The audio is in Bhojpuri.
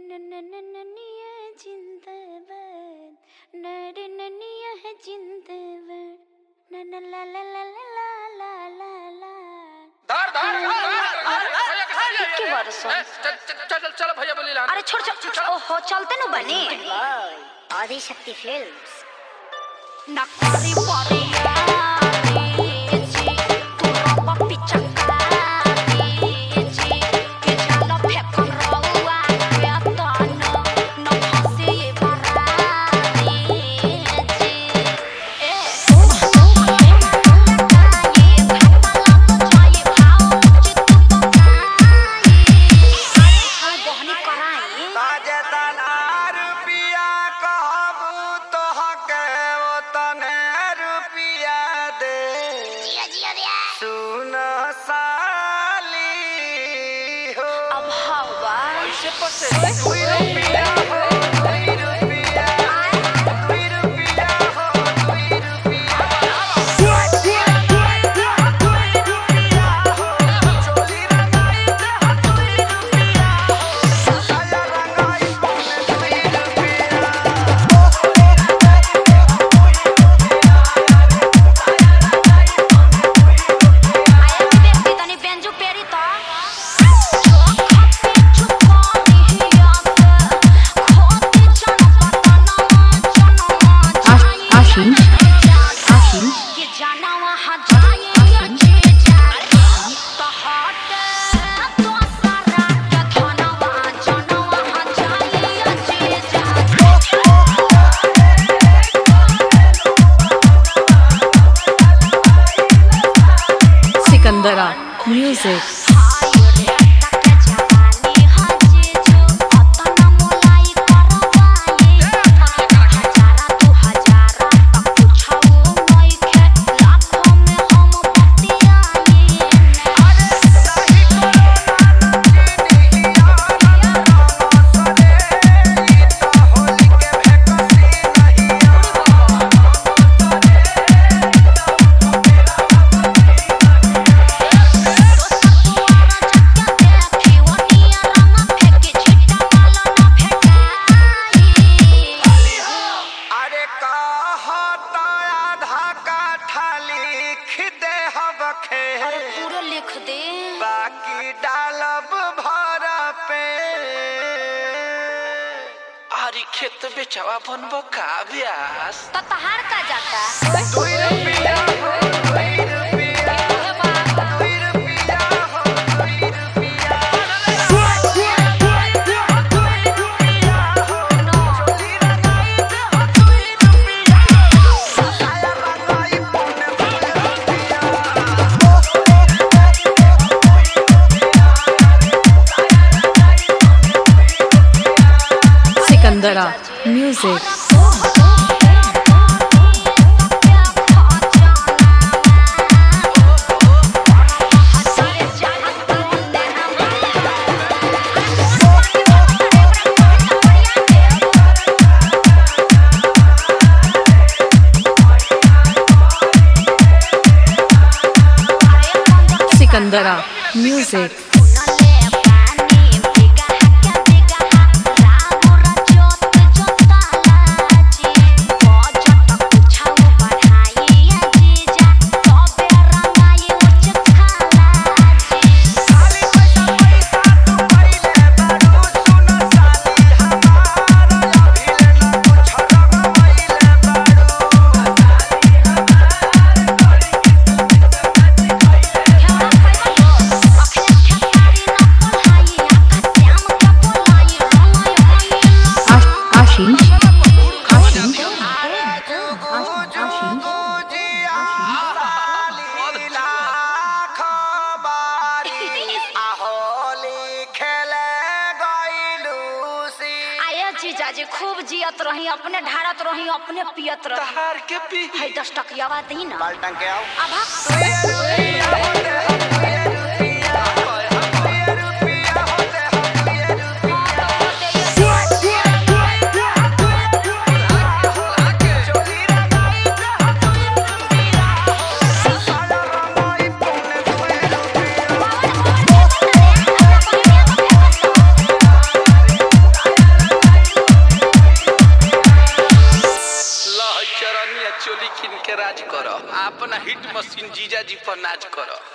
नन्निया जिंदाबाद नरे नन्निया है जिंदाबाद नन ला ला ला ला ला ला ला धर धर के वर्ष चल चल भैया बोली ला अरे छोड़ छोड़ ओहो चलते न बने आदि शक्ति फिल्म्स नकारी परिया जी तू रब पिचका जी के जान फेंक रहुआ के तन न फसे बरा जी ए Sikandara Music. पूरे लिख दे बाकी डालब भर पे आरी खेत बेचवा बनबो का ब्यास तो तहार का जाता 2 रुपया हो 2 रुपया Sikandara Music. Sikandara Music. जीजाजी खूब जियत रही अपने ढारत रही अपने पियत रही तहार के पी है 10 टकिया बात ही ना बाल्टन के आओ अब चोली किन के राज करो, अपना हिट मशीन जीजा जी पर नाच करो।